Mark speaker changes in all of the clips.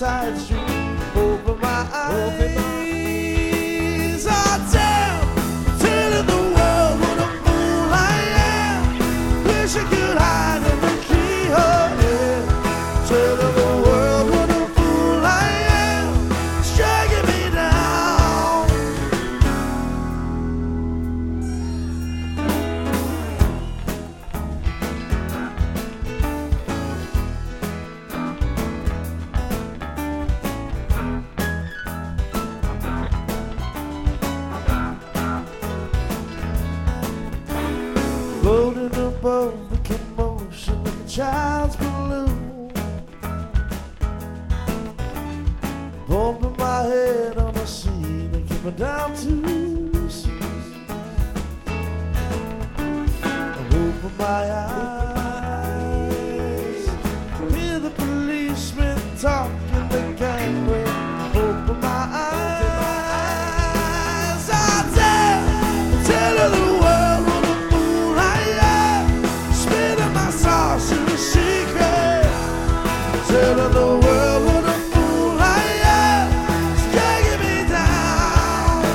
Speaker 1: side street. Open my eyes. I tell the world what a fool I am. Wish I could hide in the keyhole. Yeah. Tell the world what a fool I am. It's dragging me down. Floating above the commotion like a child's balloon, bumping my head on the sea and keep me down too soon. I open my eyes, hear the policeman talking the gangway. Open my eyes, I tell her the world what a fool I am. Spilling my sauce in a secret. Tell her the world what a fool I am. It's dragging me down.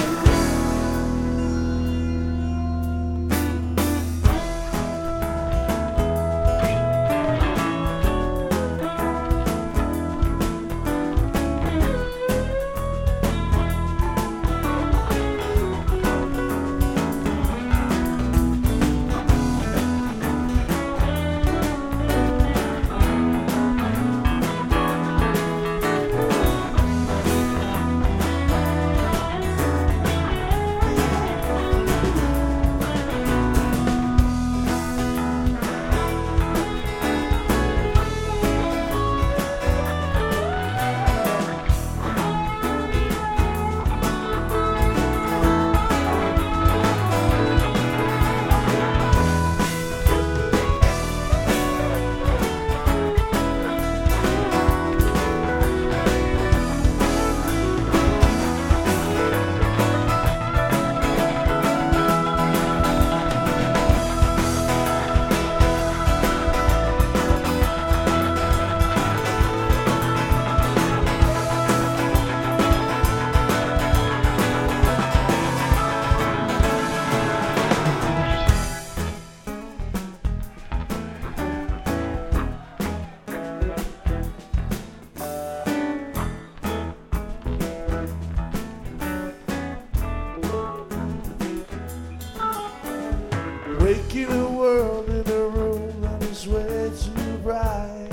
Speaker 1: Waking a world in a room that is way too bright.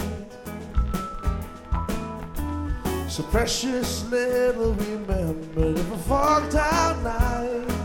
Speaker 1: So precious little remembered of a fogged out night.